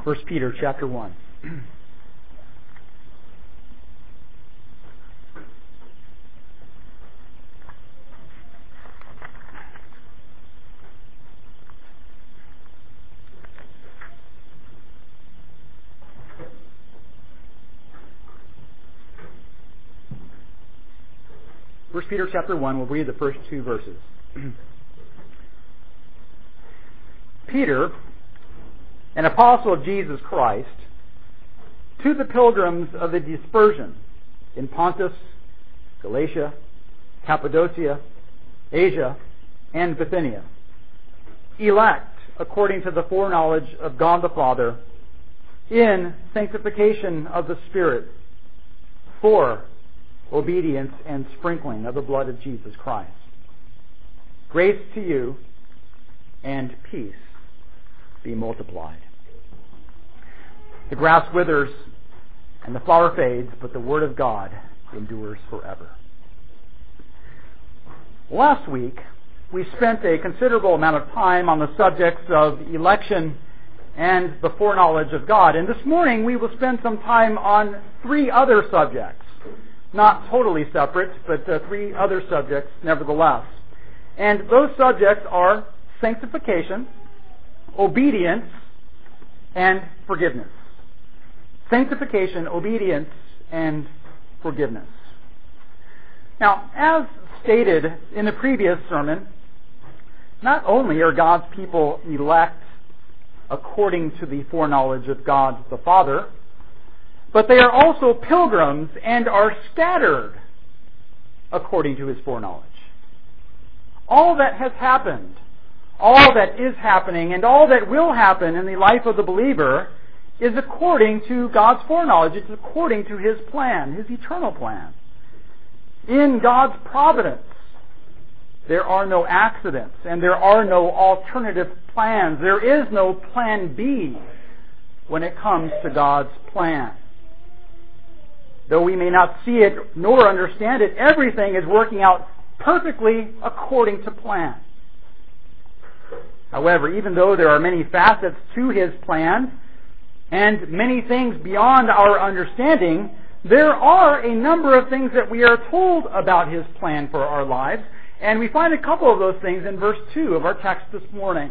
1 Peter chapter 1. 1 Peter chapter 1, we'll read the first two verses. Peter, an apostle of Jesus Christ, to the pilgrims of the dispersion in Pontus, Galatia, Cappadocia, Asia, and Bithynia, elect according to the foreknowledge of God the Father, in sanctification of the Spirit, for obedience and sprinkling of the blood of Jesus Christ. Grace to you and peace be multiplied. The grass withers and the flower fades, but the word of God endures forever. Last week, we spent a considerable amount of time on the subjects of election and the foreknowledge of God. And this morning, we will spend some time on three other subjects. Not totally separate, but three other subjects nevertheless. And those subjects are sanctification, obedience, and forgiveness. Sanctification, obedience, and forgiveness. Now, as stated in the previous sermon, not only are God's people elect according to the foreknowledge of God the Father, but they are also pilgrims and are scattered according to His foreknowledge. All that has happened, all that is happening, and all that will happen in the life of the believer is according to God's foreknowledge. It's according to His plan, His eternal plan. In God's providence, there are no accidents and there are no alternative plans. There is no plan B when it comes to God's plan. Though we may not see it nor understand it, everything is working out perfectly according to plan. However, even though there are many facets to His plan and many things beyond our understanding, there are a number of things that we are told about His plan for our lives, and we find a couple of those things in verse 2 of our text this morning.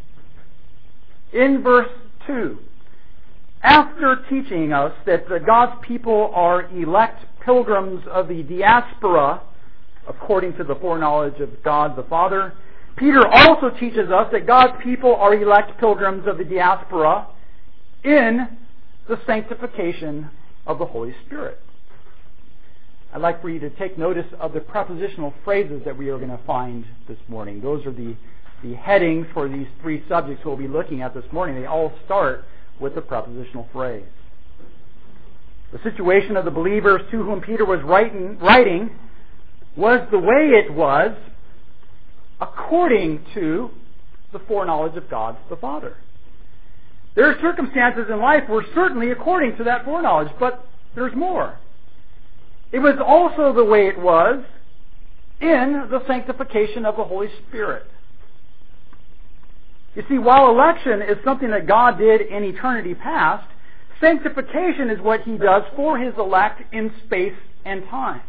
In verse 2, after teaching us that God's people are elect pilgrims of the diaspora, according to the foreknowledge of God the Father, Peter also teaches us that God's people are elect pilgrims of the diaspora in the sanctification of the Holy Spirit. I'd like for you to take notice of the prepositional phrases that we are going to find this morning. Those are the headings for these three subjects we'll be looking at this morning. They all start with the prepositional phrase. The situation of the believers to whom Peter was writing was the way it was according to the foreknowledge of God the Father. Their circumstances in life were certainly according to that foreknowledge, but there's more. It was also the way it was in the sanctification of the Holy Spirit. You see, while election is something that God did in eternity past, sanctification is what He does for His elect in space and time.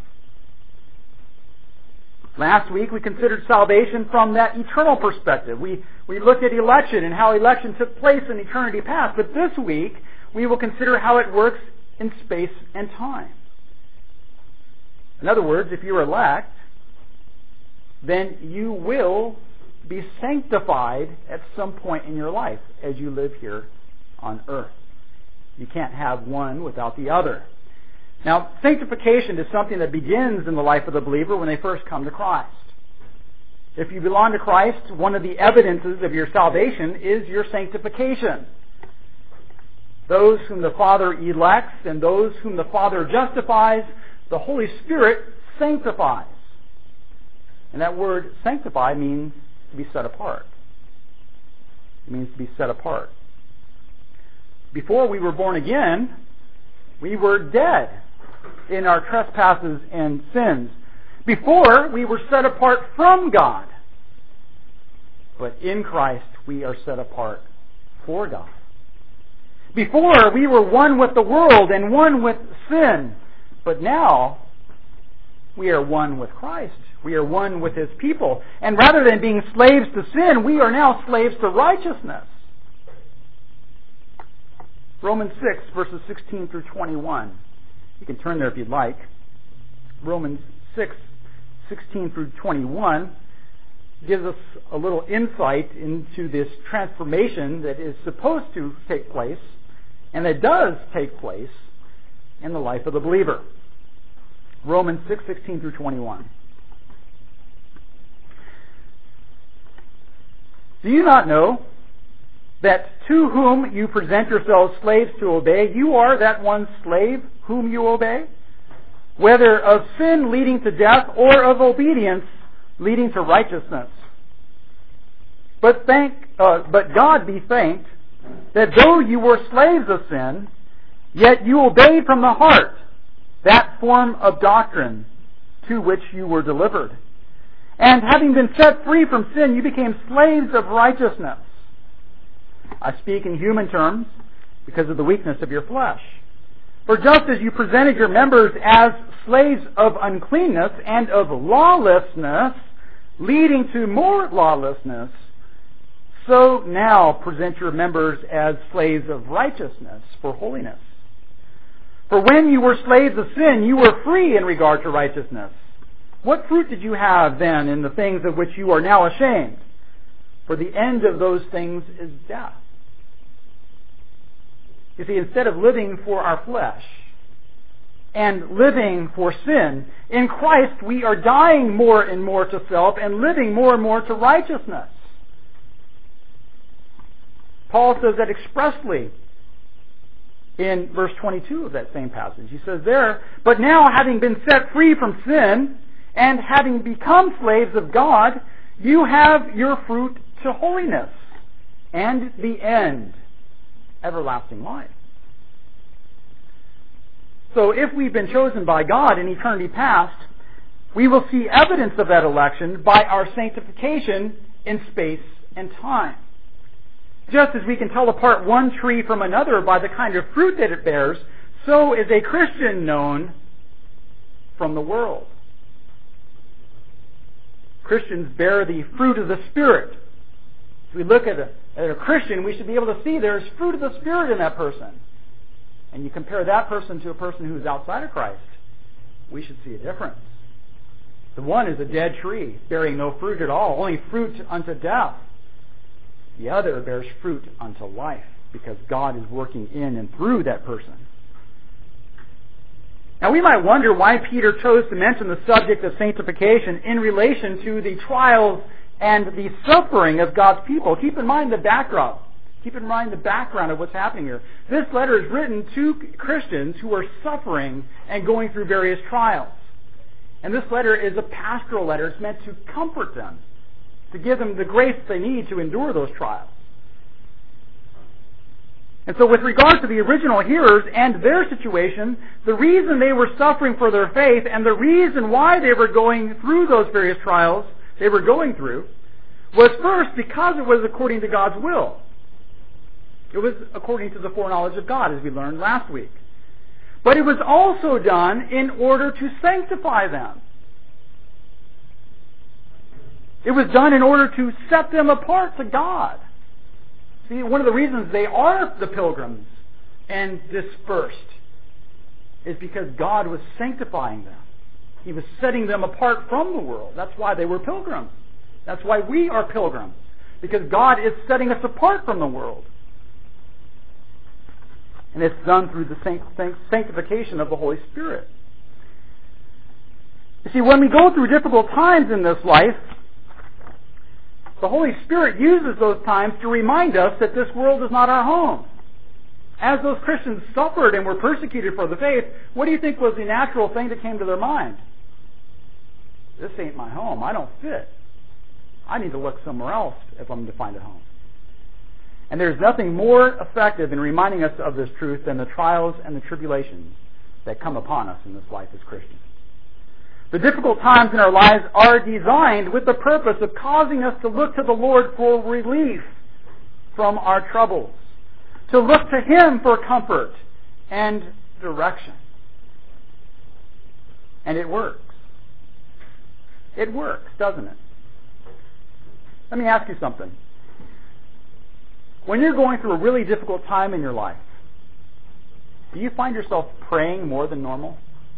Last week we considered salvation from that eternal perspective. We looked at election and how election took place in eternity past, but this week we will consider how it works in space and time. In other words, if you're elect, then you will be sanctified at some point in your life as you live here on earth. You can't have one without the other. Now, sanctification is something that begins in the life of the believer when they first come to Christ. If you belong to Christ, one of the evidences of your salvation is your sanctification. Those whom the Father elects and those whom the Father justifies, the Holy Spirit sanctifies. And that word sanctify means to be set apart. It means to be set apart. Before we were born again, we were dead in our trespasses and sins. Before, we were set apart from God. But in Christ, we are set apart for God. Before, we were one with the world and one with sin. But now, we are one with Christ. We are one with His people. And rather than being slaves to sin, we are now slaves to righteousness. Romans 6, verses 16 through 21. You can turn there if you'd like. Romans 6, 16 through 21 gives us a little insight into this transformation that is supposed to take place, and that does take place in the life of the believer. Romans 6, 16 through 21. Do you not know that to whom you present yourselves slaves to obey, you are that one slave whom you obey? Whether of sin leading to death or of obedience leading to righteousness. But God be thanked that though you were slaves of sin, yet you obeyed from the heart that form of doctrine to which you were delivered. And having been set free from sin, you became slaves of righteousness. I speak in human terms because of the weakness of your flesh. For just as you presented your members as slaves of uncleanness and of lawlessness, leading to more lawlessness, so now present your members as slaves of righteousness for holiness. For when you were slaves of sin, you were free in regard to righteousness. What fruit did you have then in the things of which you are now ashamed? For the end of those things is death. You see, instead of living for our flesh and living for sin, in Christ we are dying more and more to self and living more and more to righteousness. Paul says that expressly in verse 22 of that same passage. He says there, but now having been set free from sin and having become slaves of God, you have your fruit to holiness and the end, everlasting life. So if we've been chosen by God in eternity past, we will see evidence of that election by our sanctification in space and time. Just as we can tell apart one tree from another by the kind of fruit that it bears, so is a Christian known from the world. Christians bear the fruit of the Spirit. If we look at a Christian, we should be able to see there's fruit of the Spirit in that person. And you compare that person to a person who is outside of Christ, we should see a difference. The one is a dead tree, bearing no fruit at all, only fruit unto death. The other bears fruit unto life, because God is working in and through that person. Now we might wonder why Peter chose to mention the subject of sanctification in relation to the trials and the suffering of God's people. Keep in mind the backdrop. Keep in mind the background of what's happening here. This letter is written to Christians who are suffering and going through various trials. And this letter is a pastoral letter. It's meant to comfort them, to give them the grace they need to endure those trials. And so with regard to the original hearers and their situation, the reason they were suffering for their faith and the reason why they were going through those various trials they were going through was first because it was according to God's will. It was according to the foreknowledge of God, as we learned last week. But it was also done in order to sanctify them. It was done in order to set them apart to God. See, one of the reasons they are the pilgrims and dispersed is because God was sanctifying them. He was setting them apart from the world. That's why they were pilgrims. That's why we are pilgrims. Because God is setting us apart from the world. And it's done through the sanctification of the Holy Spirit. You see, when we go through difficult times in this life, the Holy Spirit uses those times to remind us that this world is not our home. As those Christians suffered and were persecuted for the faith, what do you think was the natural thing that came to their mind? This ain't my home. I don't fit. I need to look somewhere else if I'm to find a home. And there's nothing more effective in reminding us of this truth than the trials and the tribulations that come upon us in this life as Christians. The difficult times in our lives are designed with the purpose of causing us to look to the Lord for relief from our troubles, to look to Him for comfort and direction. And it works. It works, doesn't it? Let me ask you something. When you're going through a really difficult time in your life, do you find yourself praying more than normal?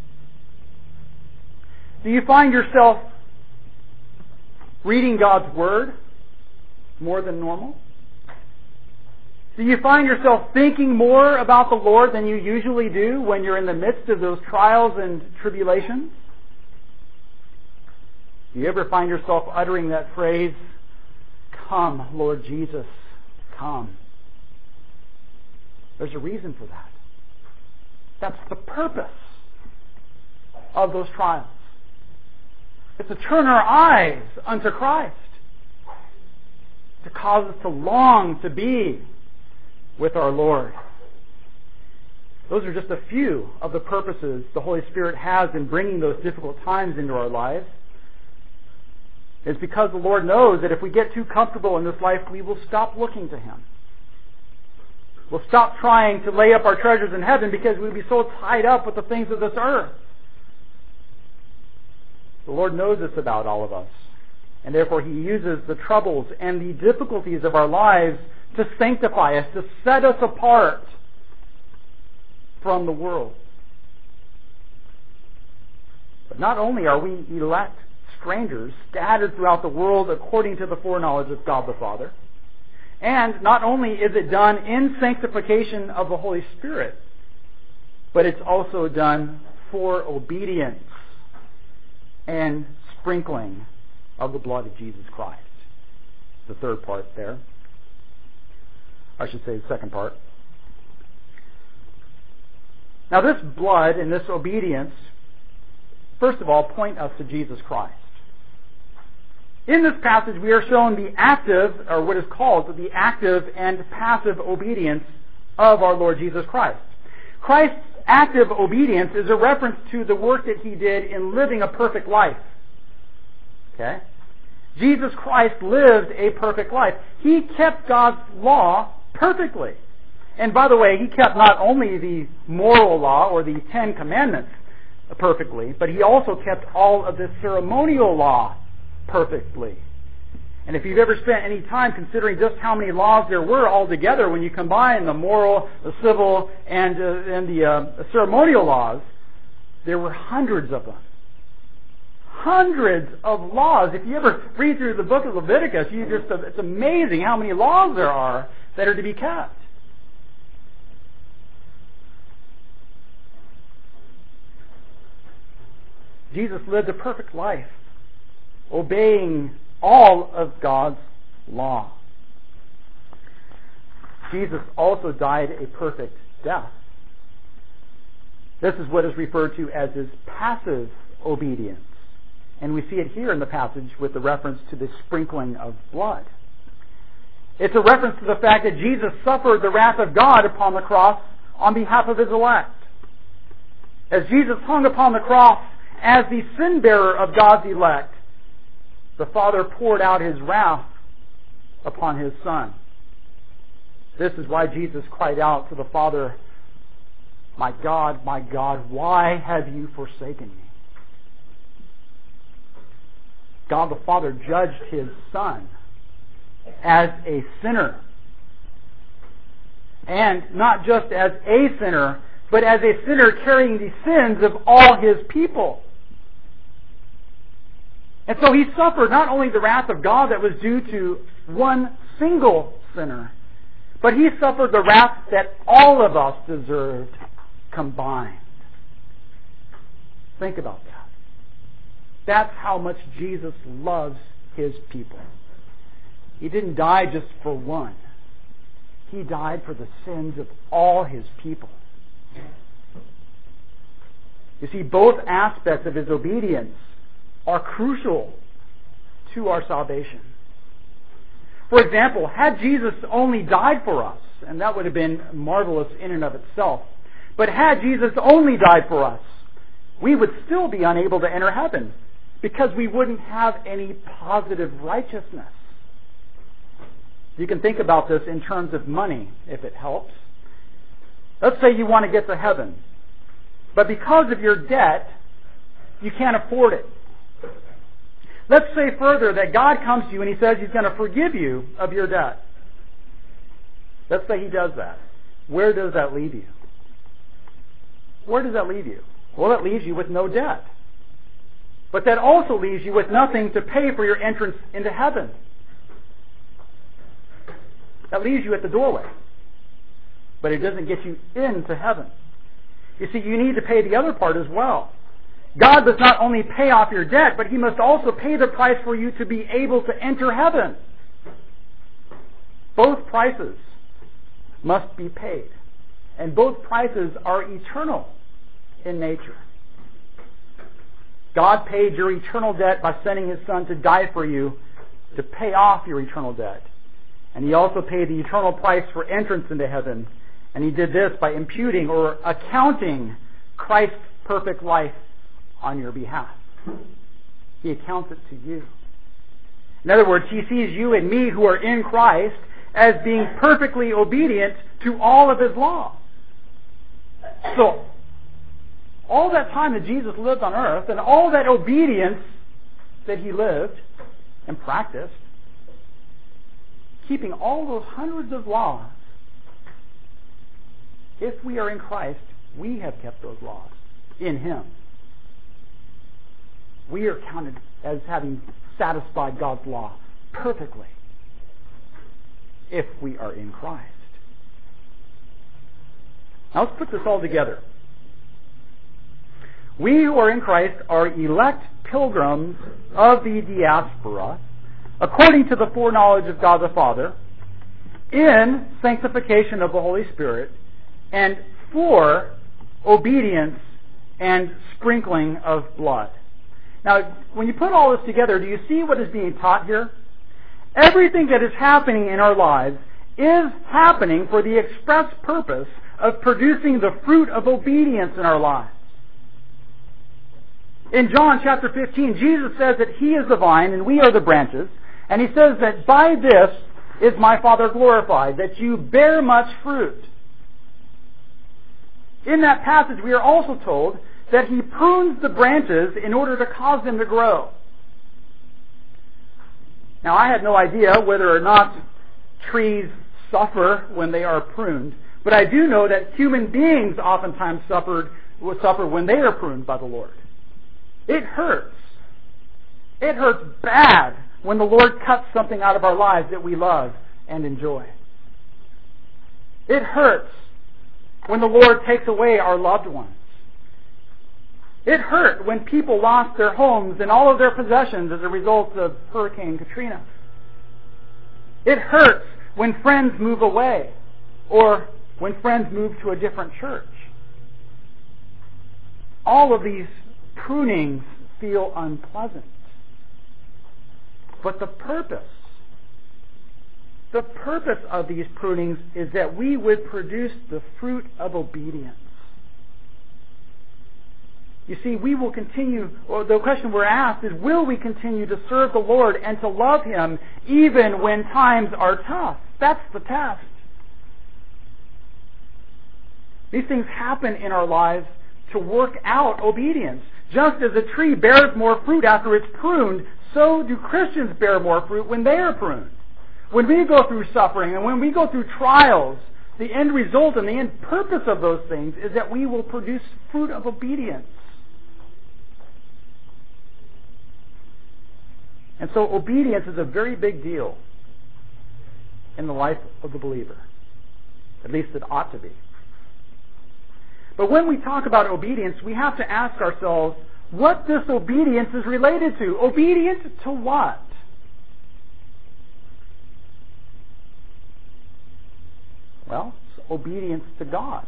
Do you find yourself reading God's Word more than normal? Do you find yourself thinking more about the Lord than you usually do when you're in the midst of those trials and tribulations? Do you ever find yourself uttering that phrase, "Come, Lord Jesus, come"? There's a reason for that. That's the purpose of those trials. It's to turn our eyes unto Christ, to cause us to long to be with our Lord. Those are just a few of the purposes the Holy Spirit has in bringing those difficult times into our lives. It's because the Lord knows that if we get too comfortable in this life, we will stop looking to Him. We'll stop trying to lay up our treasures in heaven because we'll be so tied up with the things of this earth. The Lord knows this about all of us. And therefore He uses the troubles and the difficulties of our lives to sanctify us, to set us apart from the world. But not only are we elect strangers scattered throughout the world according to the foreknowledge of God the Father, and not only is it done in sanctification of the Holy Spirit, but it's also done for obedience and sprinkling of the blood of Jesus Christ. The third part there. I should say the second part. Now this blood and this obedience, first of all, point us to Jesus Christ. In this passage we are shown the active, or what is called the active and passive obedience of our Lord Jesus Christ. Christ's active obedience is a reference to the work that He did in living a perfect life. Okay? Jesus Christ lived a perfect life. He kept God's law perfectly. And by the way, He kept not only the moral law or the 10 Commandments perfectly, but He also kept all of the ceremonial law perfectly. And if you've ever spent any time considering just how many laws there were altogether, when you combine the moral, the civil, and the ceremonial laws, there were hundreds of them. Hundreds of laws. If you ever read through the book of Leviticus, it's amazing how many laws there are that are to be kept. Jesus lived a perfect life, obeying all of God's law. Jesus also died a perfect death. This is what is referred to as His passive obedience. And we see it here in the passage with the reference to the sprinkling of blood. It's a reference to the fact that Jesus suffered the wrath of God upon the cross on behalf of His elect. As Jesus hung upon the cross as the sin bearer of God's elect, the Father poured out His wrath upon His Son. This is why Jesus cried out to the Father, my God, why have you forsaken me?" God the Father judged His Son as a sinner. And not just as a sinner, but as a sinner carrying the sins of all His people. And so He suffered not only the wrath of God that was due to one single sinner, but He suffered the wrath that all of us deserved combined. Think about that. That's how much Jesus loves His people. He didn't die just for one. He died for the sins of all His people. You see, both aspects of His obedience are crucial to our salvation. For example, had Jesus only died for us, and that would have been marvelous in and of itself, but had Jesus only died for us, we would still be unable to enter heaven because we wouldn't have any positive righteousness. You can think about this in terms of money, if it helps. Let's say you want to get to heaven, but because of your debt, you can't afford it. Let's say further that God comes to you and He says He's going to forgive you of your debt. Let's say He does that. Where does that leave you? Where does that leave you? Well, it leaves you with no debt. But that also leaves you with nothing to pay for your entrance into heaven. That leaves you at the doorway. But it doesn't get you into heaven. You see, you need to pay the other part as well. God must not only pay off your debt, but He must also pay the price for you to be able to enter heaven. Both prices must be paid. And both prices are eternal in nature. God paid your eternal debt by sending His Son to die for you to pay off your eternal debt. And He also paid the eternal price for entrance into heaven. And He did this by imputing or accounting Christ's perfect life on your behalf. He accounts it to you. In other words, He sees you and me who are in Christ as being perfectly obedient to all of His law. So, all that time that Jesus lived on earth and all that obedience that He lived and practiced, keeping all those hundreds of laws, if we are in Christ, we have kept those laws in Him. We are counted as having satisfied God's law perfectly if we are in Christ. Now let's put this all together. We who are in Christ are elect pilgrims of the diaspora, according to the foreknowledge of God the Father, in sanctification of the Holy Spirit, and for obedience and sprinkling of blood. Now, when you put all this together, do you see what is being taught here? Everything that is happening in our lives is happening for the express purpose of producing the fruit of obedience in our lives. In John chapter 15, Jesus says that He is the vine and we are the branches. And He says that by this is my Father glorified, that you bear much fruit. In that passage, we are also told that He prunes the branches in order to cause them to grow. Now, I have no idea whether or not trees suffer when they are pruned, but I do know that human beings oftentimes suffer when they are pruned by the Lord. It hurts. It hurts bad when the Lord cuts something out of our lives that we love and enjoy. It hurts when the Lord takes away our loved ones. It hurt when people lost their homes and all of their possessions as a result of Hurricane Katrina. It hurts when friends move away or when friends move to a different church. All of these prunings feel unpleasant. But the purpose of these prunings is that we would produce the fruit of obedience. You see, we will continue, or the question we're asked is, will we continue to serve the Lord and to love Him even when times are tough? That's the test. These things happen in our lives to work out obedience. Just as a tree bears more fruit after it's pruned, so do Christians bear more fruit when they are pruned. When we go through suffering and when we go through trials, the end result and the end purpose of those things is that we will produce fruit of obedience. And so obedience is a very big deal in the life of the believer. At least it ought to be. But when we talk about obedience, we have to ask ourselves what this obedience is related to. Obedient to what? Well, it's obedience to God.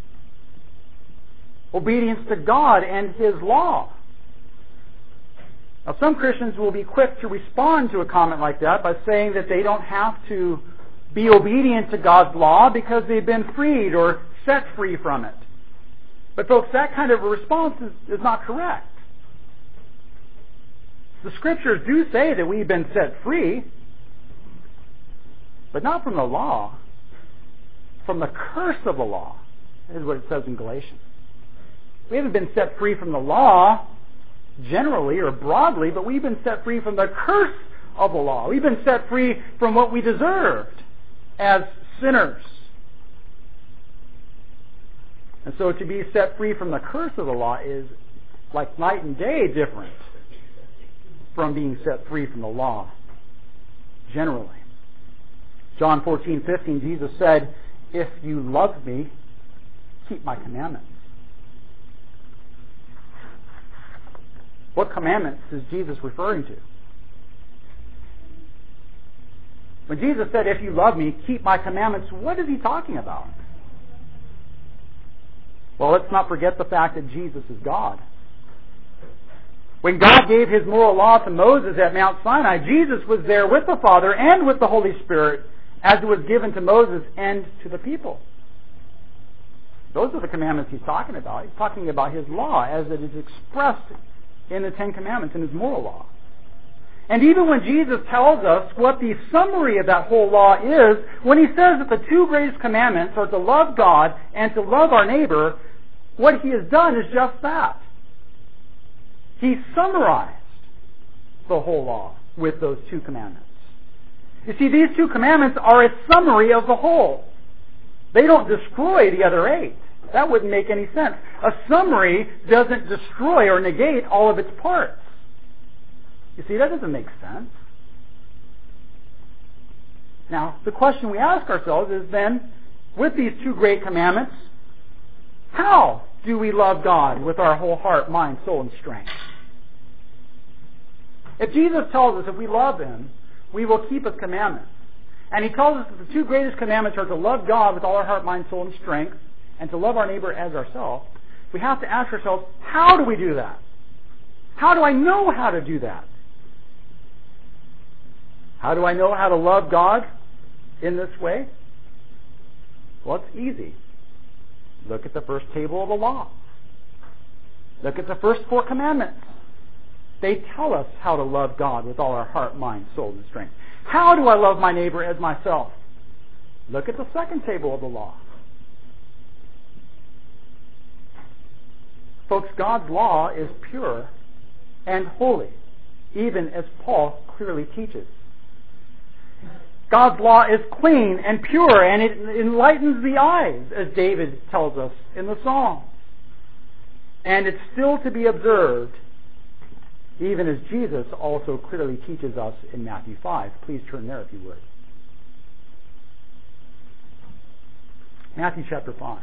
Obedience to God and His law. Now, some Christians will be quick to respond to a comment like that by saying that they don't have to be obedient to God's law because they've been freed or set free from it. But folks, that kind of a response is not correct. The Scriptures do say that we've been set free. but not from the law, from the curse of the law, is what it says in Galatians. We haven't been set free from the law generally or broadly, but we've been set free from the curse of the law. We've been set free from what we deserved as sinners. And so to be set free from the curse of the law is like night and day different from being set free from the law generally. John 14:15, Jesus said, "If you love me, keep my commandments." What commandments is Jesus referring to? When Jesus said, "If you love me, keep my commandments," what is he talking about? Well, let's not forget the fact that Jesus is God. When God gave His moral law to Moses at Mount Sinai, Jesus was there with the Father and with the Holy Spirit as it was given to Moses and to the people. Those are the commandments He's talking about. He's talking about His law as it is expressed in the Ten Commandments, in His moral law. And even when Jesus tells us what the summary of that whole law is, when He says that the two greatest commandments are to love God and to love our neighbor, what He has done is just that. He summarized the whole law with those two commandments. You see, these two commandments are a summary of the whole. They don't destroy the other 8. That wouldn't make any sense. A summary doesn't destroy or negate all of its parts. You see, that doesn't make sense. Now, the question we ask ourselves is then, with these two great commandments, how do we love God with our whole heart, mind, soul, and strength? If Jesus tells us if we love Him, we will keep His commandments, and He tells us that the two greatest commandments are to love God with all our heart, mind, soul, and strength, and to love our neighbor as ourselves, we have to ask ourselves, how do we do that? How do I know how to do that? How do I know how to love God in this way? Well, it's easy. Look at the first table of the law. Look at the first 4 commandments. They tell us how to love God with all our heart, mind, soul, and strength. How do I love my neighbor as myself? Look at the second table of the law. Folks, God's law is pure and holy, even as Paul clearly teaches. God's law is clean and pure, and it enlightens the eyes, as David tells us in the Psalms. And it's still to be observed, even as Jesus also clearly teaches us in Matthew 5. Please turn there if you would. Matthew chapter 5.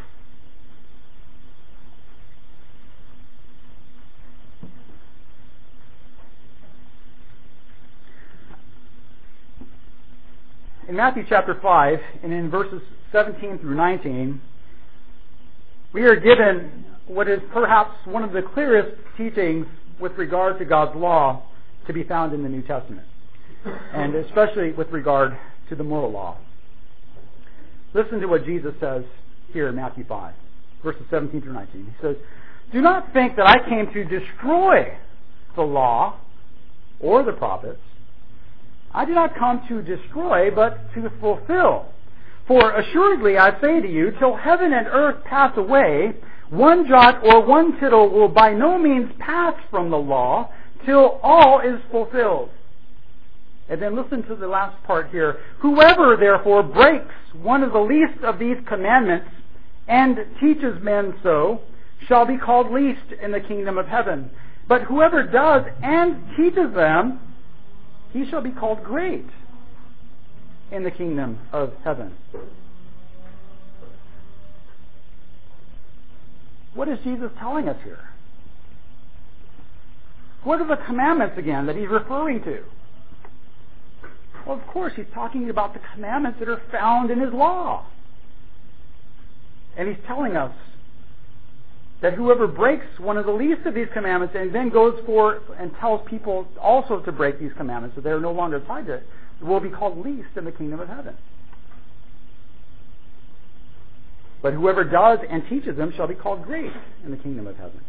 In Matthew chapter 5, and in verses 17 through 19, we are given what is perhaps one of the clearest teachings with regard to God's law to be found in the New Testament, and especially with regard to the moral law. Listen to what Jesus says here in Matthew 5, verses 17 through 19. He says, "Do not think that I came to destroy the law or the prophets. I did not come to destroy, but to fulfill. For assuredly I say to you, till heaven and earth pass away, one jot or one tittle will by no means pass from the law, till all is fulfilled." And then listen to the last part here. "Whoever therefore breaks one of the least of these commandments and teaches men so, shall be called least in the kingdom of heaven. But whoever does and teaches them, he shall be called great in the kingdom of heaven." What is Jesus telling us here? What are the commandments again that He's referring to? Well, of course, He's talking about the commandments that are found in His law. And He's telling us that whoever breaks one of the least of these commandments and then goes for and tells people also to break these commandments, so they're no longer tied to it, will be called least in the kingdom of heaven. But whoever does and teaches them shall be called great in the kingdom of heaven.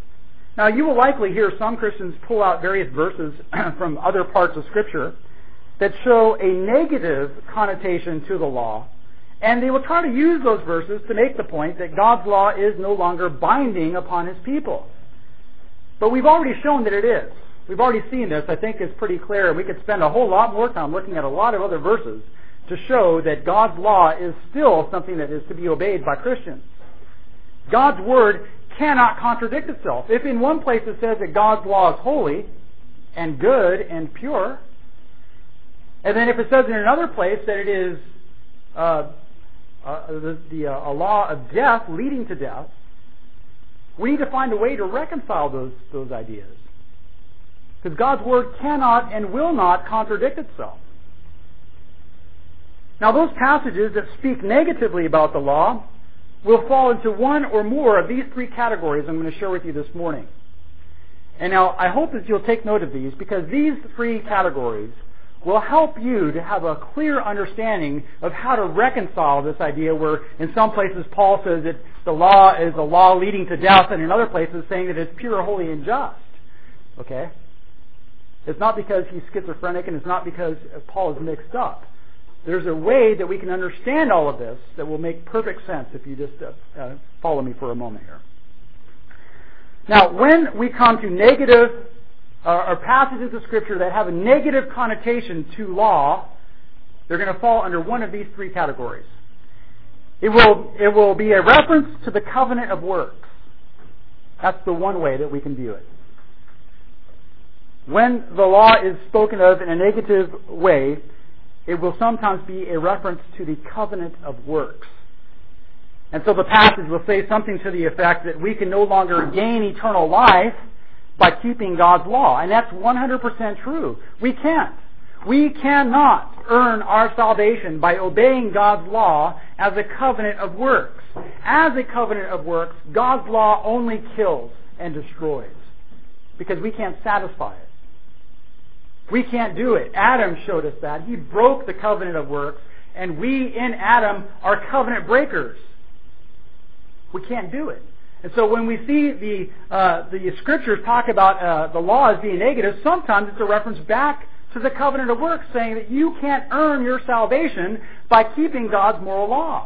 Now, you will likely hear some Christians pull out various verses from other parts of Scripture that show a negative connotation to the law, and they will try to use those verses to make the point that God's law is no longer binding upon His people. But we've already shown that it is. We've already seen this. I think it's pretty clear, and we could spend a whole lot more time looking at a lot of other verses to show that God's law is still something that is to be obeyed by Christians. God's Word cannot contradict itself. If in one place it says that God's law is holy and good and pure, and then if it says in another place that it is a law of death leading to death, we need to find a way to reconcile those ideas. Because God's Word cannot and will not contradict itself. Now, those passages that speak negatively about the law will fall into one or more of these three categories I'm going to share with you this morning. And now, I hope that you'll take note of these, because these three categories will help you to have a clear understanding of how to reconcile this idea where in some places Paul says that the law is a law leading to death, and in other places saying that it's pure, holy, and just. Okay? It's not because he's schizophrenic, and it's not because Paul is mixed up. There's a way that we can understand all of this that will make perfect sense if you just follow me for a moment here. Now, when we come to negative or passages of Scripture that have a negative connotation to law, they're going to fall under one of these three categories. It will be a reference to the covenant of works. That's the one way that we can view it. When the law is spoken of in a negative way, it will sometimes be a reference to the covenant of works. And so the passage will say something to the effect that we can no longer gain eternal life by keeping God's law. And that's 100% true. We can't. We cannot earn our salvation by obeying God's law as a covenant of works. As a covenant of works, God's law only kills and destroys, because we can't satisfy it. We can't do it. Adam showed us that. He broke the covenant of works, and we in Adam are covenant breakers. We can't do it. And so when we see the Scriptures talk about the law as being negative, sometimes it's a reference back to the covenant of works, saying that you can't earn your salvation by keeping God's moral law.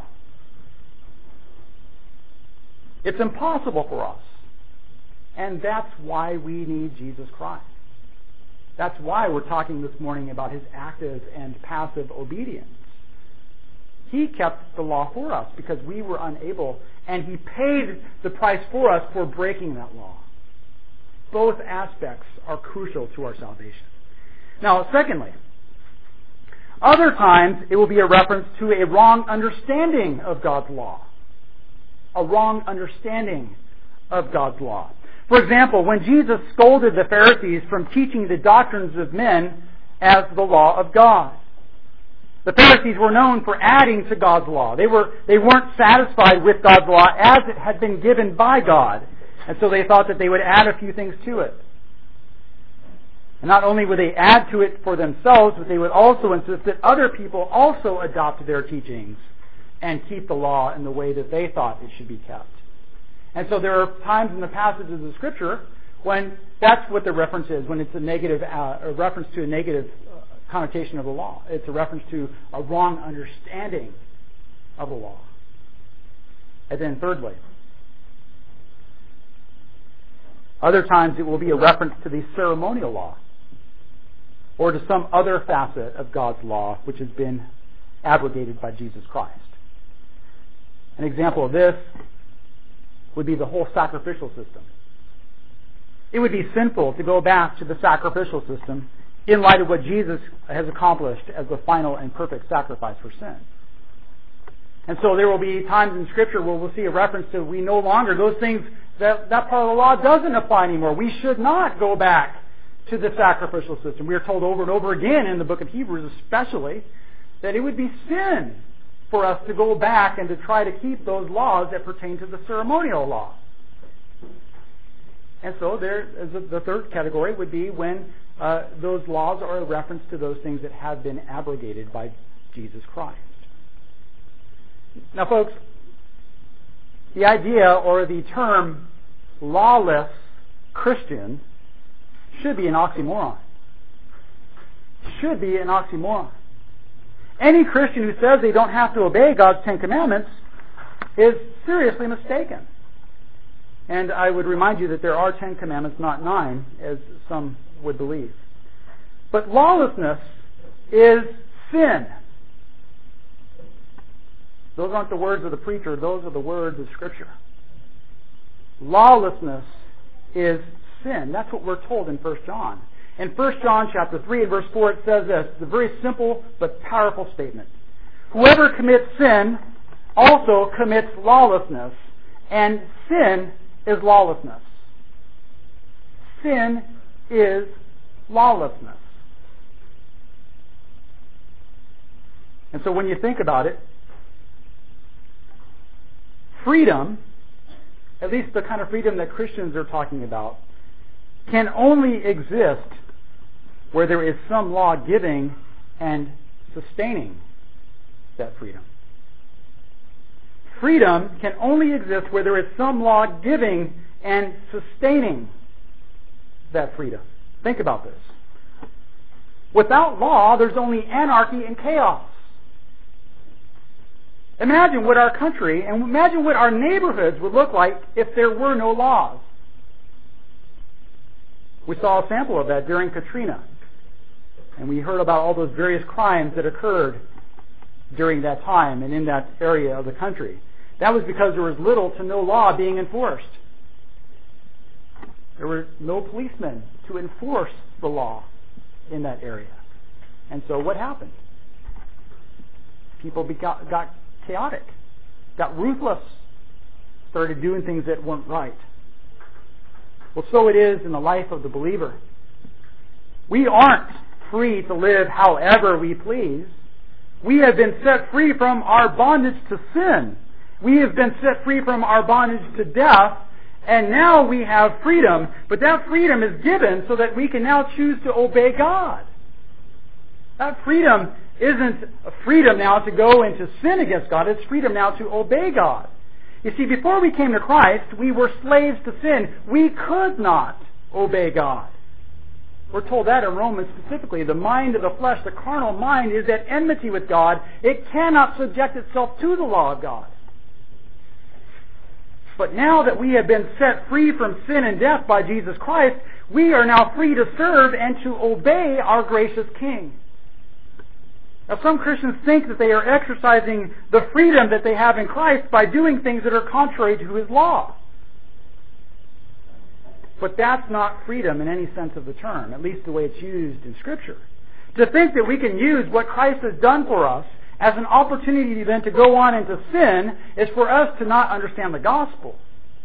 It's impossible for us. And that's why we need Jesus Christ. That's why we're talking this morning about His active and passive obedience. He kept the law for us because we were unable, and He paid the price for us for breaking that law. Both aspects are crucial to our salvation. Now, secondly, other times it will be a reference to a wrong understanding of God's law. A wrong understanding of God's law. For example, when Jesus scolded the Pharisees from teaching the doctrines of men as the law of God. The Pharisees were known for adding to God's law. They weren't satisfied with God's law as it had been given by God. And so they thought that they would add a few things to it. And not only would they add to it for themselves, but they would also insist that other people also adopt their teachings and keep the law in the way that they thought it should be kept. And so there are times in the passages of Scripture when that's what the reference is, when it's a negative, a reference to a negative connotation of the law. It's a reference to a wrong understanding of the law. And then thirdly, other times it will be a reference to the ceremonial law, or to some other facet of God's law which has been abrogated by Jesus Christ. An example of this would be the whole sacrificial system. It would be sinful to go back to the sacrificial system in light of what Jesus has accomplished as the final and perfect sacrifice for sin. And so there will be times in Scripture where we'll see a reference to we no longer, those things, that part of the law doesn't apply anymore. We should not go back to the sacrificial system. We are told over and over again in the book of Hebrews especially that it would be sin for us to go back and to try to keep those laws that pertain to the ceremonial law. And so the third category would be when those laws are a reference to those things that have been abrogated by Jesus Christ. Now, folks, the idea or the term lawless Christian should be an oxymoron. should be an oxymoron. Any Christian who says they don't have to obey God's Ten Commandments is seriously mistaken. And I would remind you that there are 10 commandments, not 9, as some would believe. But lawlessness is sin. Those aren't the words of the preacher, those are the words of Scripture. Lawlessness is sin. That's what we're told in 1 John. In 1 John chapter 3 and verse 4 it says this. It's a very simple but powerful statement. Whoever commits sin also commits lawlessness, and sin is lawlessness. Sin is lawlessness. And so when you think about it, freedom, at least the kind of freedom that Christians are talking about, can only exist where there is some law giving and sustaining that freedom. Freedom can only exist where there is some law giving and sustaining that freedom. Think about this. Without law, there's only anarchy and chaos. Imagine what our country and imagine what our neighborhoods would look like if there were no laws. We saw a sample of that during Katrina. And we heard about all those various crimes that occurred during that time and in that area of the country. That was because there was little to no law being enforced. There were no policemen to enforce the law in that area. And so what happened? People got chaotic, got ruthless, started doing things that weren't right. Well, so it is in the life of the believer. We aren't free to live however we please. We have been set free from our bondage to sin. We have been set free from our bondage to death, and now we have freedom. But that freedom is given so that we can now choose to obey God. That freedom isn't a freedom now to go and to sin against God. It's freedom now to obey God. You see, before we came to Christ, we were slaves to sin. We could not obey God. We're told that in Romans specifically. The mind of the flesh, the carnal mind, is at enmity with God. It cannot subject itself to the law of God. But now that we have been set free from sin and death by Jesus Christ, we are now free to serve and to obey our gracious King. Now, some Christians think that they are exercising the freedom that they have in Christ by doing things that are contrary to His law. But that's not freedom in any sense of the term, at least the way it's used in Scripture. To think that we can use what Christ has done for us as an opportunity then to go on into sin is for us to not understand the gospel.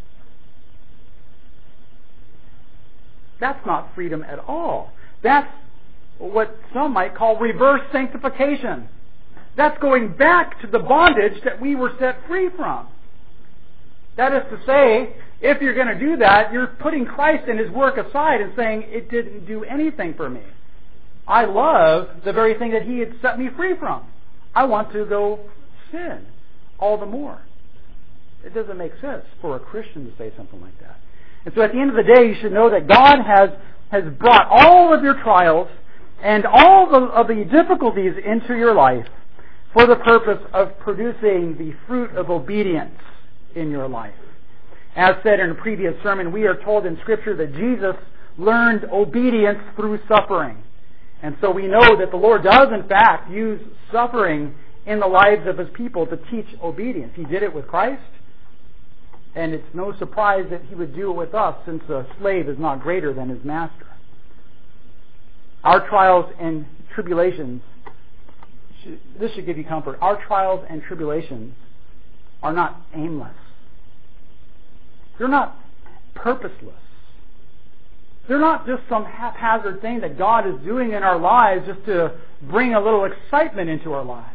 That's not freedom at all. That's what some might call reverse sanctification. That's going back to the bondage that we were set free from. That is to say, if you're going to do that, you're putting Christ and His work aside and saying, it didn't do anything for me. I love the very thing that He had set me free from. I want to go sin all the more. It doesn't make sense for a Christian to say something like that. And so at the end of the day, you should know that God has brought all of your trials and all of the difficulties into your life for the purpose of producing the fruit of obedience in your life. As said in a previous sermon, we are told in Scripture that Jesus learned obedience through suffering. And so we know that the Lord does in fact use suffering in the lives of His people to teach obedience. He did it with Christ, and it's no surprise that He would do it with us, since a slave is not greater than his master. Our trials and tribulations, this should give you comfort. Our trials and tribulations are not aimless. They're not purposeless. They're not just some haphazard thing that God is doing in our lives just to bring a little excitement into our lives.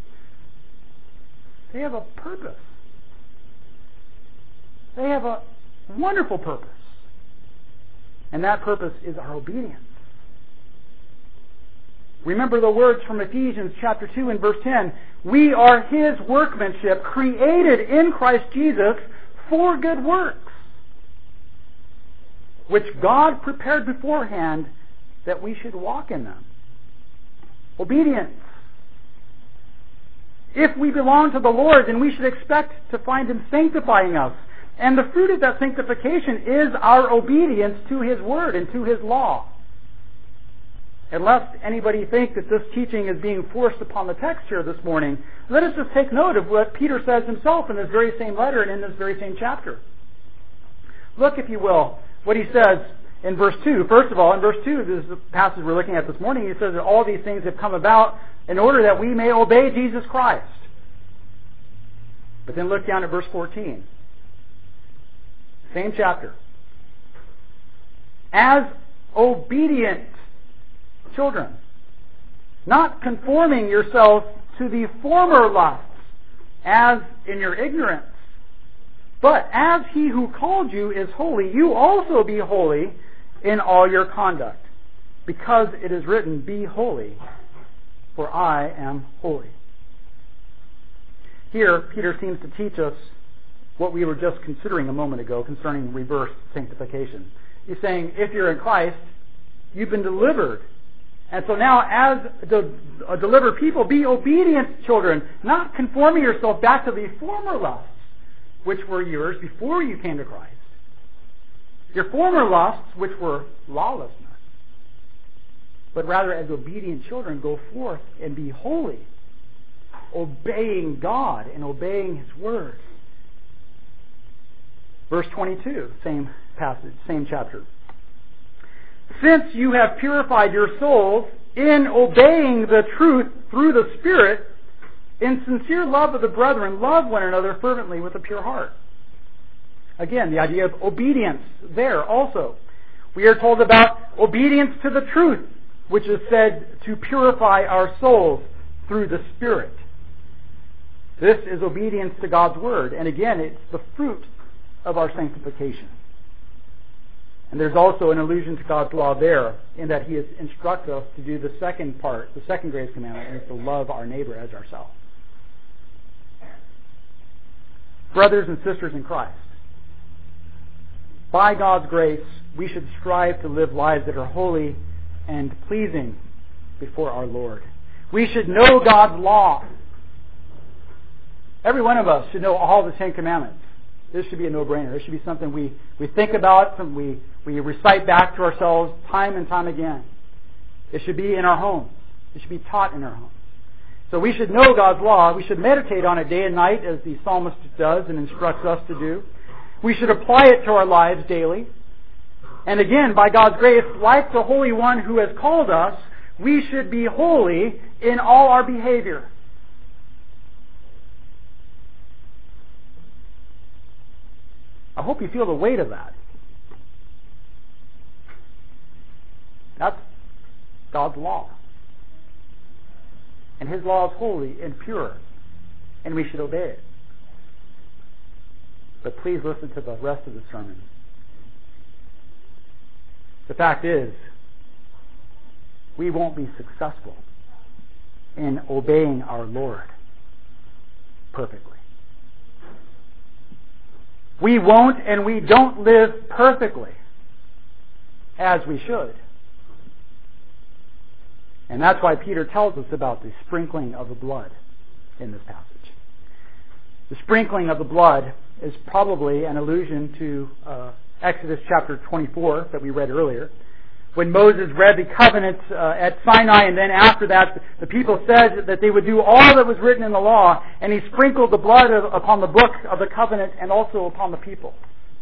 They have a purpose. They have a wonderful purpose. And that purpose is our obedience. Remember the words from Ephesians chapter 2 and verse 10. We are His workmanship, created in Christ Jesus for good works, which God prepared beforehand that we should walk in them. Obedience. If we belong to the Lord, then we should expect to find Him sanctifying us. And the fruit of that sanctification is our obedience to His Word and to His law. And lest anybody think that this teaching is being forced upon the text here this morning, let us just take note of what Peter says himself in this very same letter and in this very same chapter. Look, if you will, what he says in verse 2. First of all, in verse 2, this is the passage we're looking at this morning, he says that all these things have come about in order that we may obey Jesus Christ. But then look down at verse 14. Same chapter. As obedient children, not conforming yourself to the former lusts, as in your ignorance, but as He who called you is holy, you also be holy in all your conduct, because it is written, be holy, for I am holy. Here, Peter seems to teach us what we were just considering a moment ago concerning reverse sanctification. He's saying, if you're in Christ, you've been delivered. And so now, as a delivered people, be obedient children, not conforming yourself back to the former lusts, which were yours before you came to Christ. Your former lusts, which were lawlessness. But rather, as obedient children, go forth and be holy, obeying God and obeying His Word. Verse 22, same passage, same chapter. Since you have purified your souls in obeying the truth through the Spirit, in sincere love of the brethren, love one another fervently with a pure heart. Again, the idea of obedience there also. We are told about obedience to the truth, which is said to purify our souls through the Spirit. This is obedience to God's Word. And again, it's the fruit of our sanctification. And there's also an allusion to God's law there, in that He has instructed us to do the second part, the second greatest commandment, and it's to love our neighbor as ourselves. Brothers and sisters in Christ, by God's grace, we should strive to live lives that are holy and pleasing before our Lord. We should know God's law. Every one of us should know all the Ten Commandments. This should be a no-brainer. This should be something we think about, something we recite back to ourselves time and time again. It should be in our homes. It should be taught in our homes. So we should know God's law. We should meditate on it day and night, as the psalmist does and instructs us to do. We should apply it to our lives daily. And again, by God's grace, like the Holy One who has called us, we should be holy in all our behavior. I hope you feel the weight of that. That's God's law. And His law is holy and pure, and we should obey it. But please listen to the rest of the sermon. The fact is, we won't be successful in obeying our Lord perfectly. We won't and we don't live perfectly as we should. And that's why Peter tells us about the sprinkling of the blood in this passage. The sprinkling of the blood is probably an allusion to Exodus chapter 24 that we read earlier. When Moses read the covenant at Sinai, and then after that the people said that they would do all that was written in the law, and he sprinkled the blood upon the book of the covenant and also upon the people.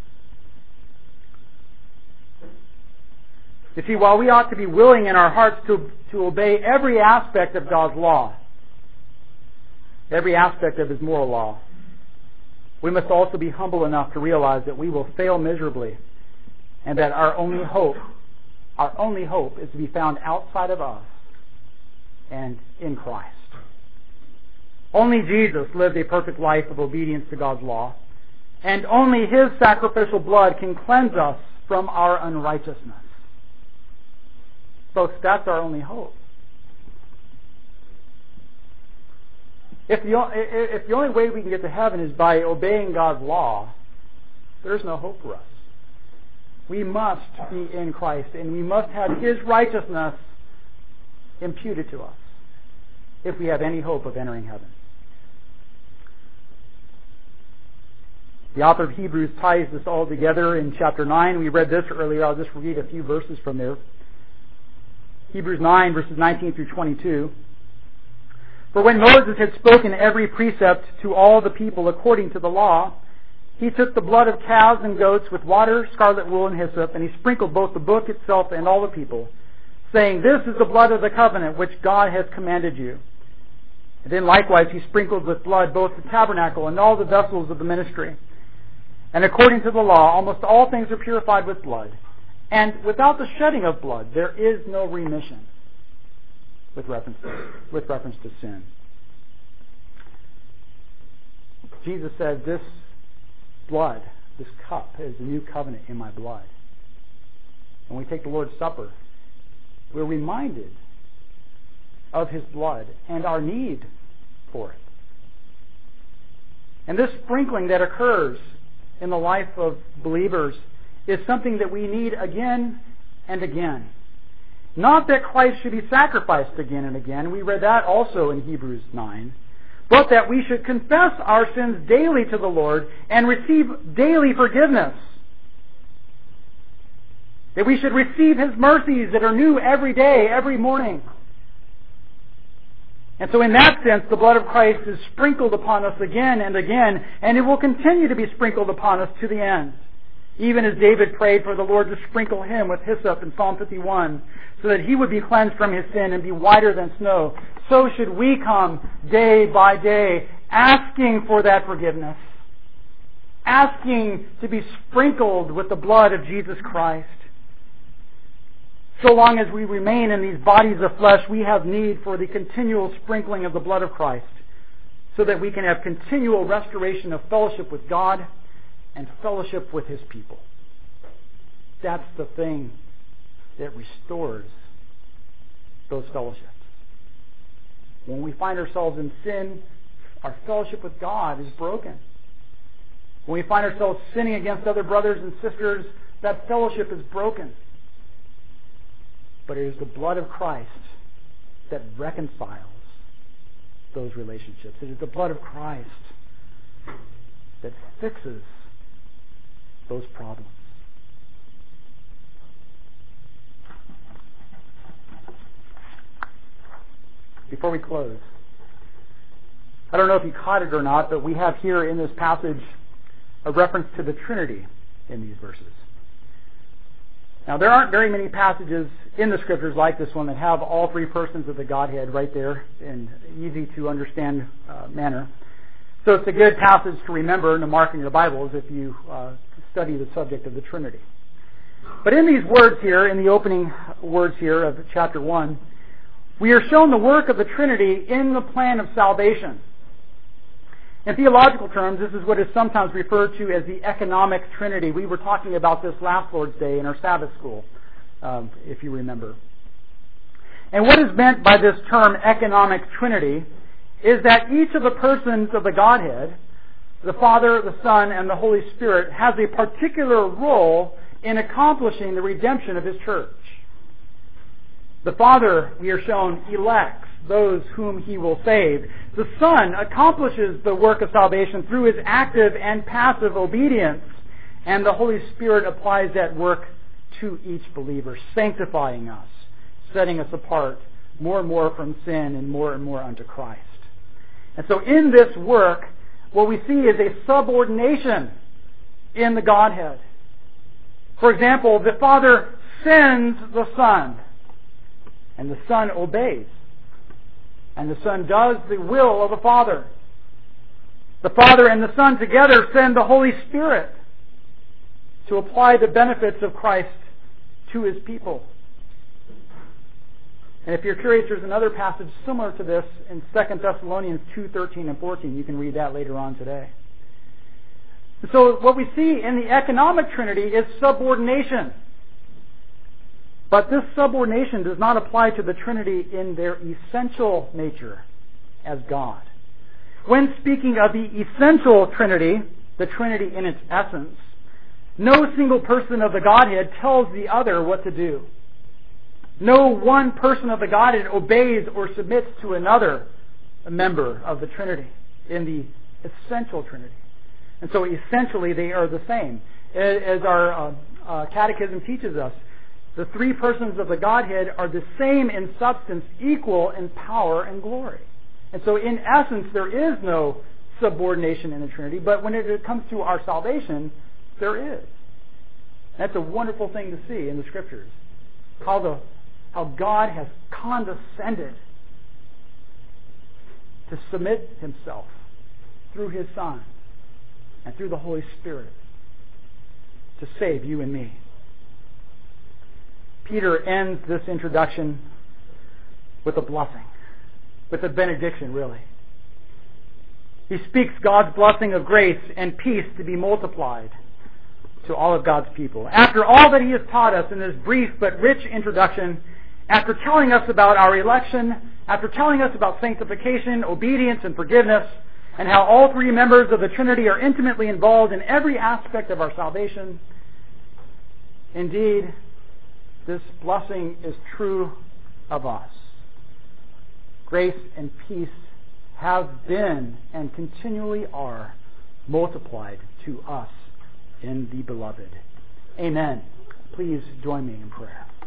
You see, while we ought to be willing in our hearts to obey every aspect of God's law, every aspect of His moral law, we must also be humble enough to realize that we will fail miserably, and that our only hope is to be found outside of us and in Christ. Only Jesus lived a perfect life of obedience to God's law, and only His sacrificial blood can cleanse us from our unrighteousness. Folks, that's our only hope. If the only way we can get to heaven is by obeying God's law, there's no hope for us. We must be in Christ, and we must have His righteousness imputed to us. if we have any hope of entering heaven. The author of Hebrews ties this all together in chapter 9. We read this earlier. I'll just read a few verses from there. Hebrews 9, verses 19 through 22. For when Moses had spoken every precept to all the people according to the law, he took the blood of calves and goats with water, scarlet wool, and hyssop, and he sprinkled both the book itself and all the people, saying, This is the blood of the covenant which God has commanded you. And then likewise he sprinkled with blood both the tabernacle and all the vessels of the ministry. And according to the law, almost all things are purified with blood. And without the shedding of blood, there is no remission with reference to sin. Jesus said, this blood, this cup, is the new covenant in my blood. When we take the Lord's Supper, we're reminded of His blood and our need for it. And this sprinkling that occurs in the life of believers is something that we need again and again. Not that Christ should be sacrificed again and again. We read that also in Hebrews 9. But that we should confess our sins daily to the Lord and receive daily forgiveness. That we should receive His mercies that are new every day, every morning. And so in that sense, the blood of Christ is sprinkled upon us again and again, and it will continue to be sprinkled upon us to the end. Even as David prayed for the Lord to sprinkle him with hyssop in Psalm 51, so that he would be cleansed from his sin and be whiter than snow, so should we come day by day asking for that forgiveness, asking to be sprinkled with the blood of Jesus Christ. So long as we remain in these bodies of flesh, we have need for the continual sprinkling of the blood of Christ, so that we can have continual restoration of fellowship with God and fellowship with His people. That's the thing that restores those fellowships. When we find ourselves in sin, our fellowship with God is broken. When we find ourselves sinning against other brothers and sisters, that fellowship is broken. But it is the blood of Christ that reconciles those relationships. It is the blood of Christ that fixes those problems. Before we close, I don't know if you caught it or not, but we have here in this passage a reference to the Trinity in these verses. Now, there aren't very many passages in the Scriptures like this one that have all three persons of the Godhead right there in easy to understand manner. So it's a good passage to remember and to mark in your Bibles if you study the subject of the Trinity. But in these words here, in the opening words here of chapter 1, we are shown the work of the Trinity in the plan of salvation. In theological terms, this is what is sometimes referred to as the economic Trinity. We were talking about this last Lord's Day in our Sabbath school, if you remember. And what is meant by this term economic Trinity is that each of the persons of the Godhead, the Father, the Son, and the Holy Spirit, has a particular role in accomplishing the redemption of His church. The Father, we are shown, elects those whom He will save. The Son accomplishes the work of salvation through His active and passive obedience. And the Holy Spirit applies that work to each believer, sanctifying us, setting us apart more and more from sin and more unto Christ. And so in this work, what we see is a subordination in the Godhead. For example, the Father sends the Son, and the Son obeys. And the Son does the will of the Father. The Father and the Son together send the Holy Spirit to apply the benefits of Christ to His people. And if you're curious, there's another passage similar to this in 2 Thessalonians 2:13 and 14. You can read that later on today. So what we see in the economic Trinity is subordination. But this subordination does not apply to the Trinity in their essential nature as God. When speaking of the essential Trinity, the Trinity in its essence, no single person of the Godhead tells the other what to do. No one person of the Godhead obeys or submits to another member of the Trinity in the essential Trinity. And so essentially they are the same. As our catechism teaches us, the three persons of the Godhead are the same in substance, equal in power and glory. And so in essence there is no subordination in the Trinity, but when it comes to our salvation, there is. That's a wonderful thing to see in the Scriptures. How God has condescended to submit Himself through His Son and through the Holy Spirit to save you and me. Peter ends this introduction with a blessing, with a benediction, really. He speaks God's blessing of grace and peace to be multiplied to all of God's people. After all that He has taught us in this brief but rich introduction, after telling us about our election, after telling us about sanctification, obedience, and forgiveness, and how all three members of the Trinity are intimately involved in every aspect of our salvation, indeed, this blessing is true of us. Grace and peace have been and continually are multiplied to us in the Beloved. Amen. Please join me in prayer.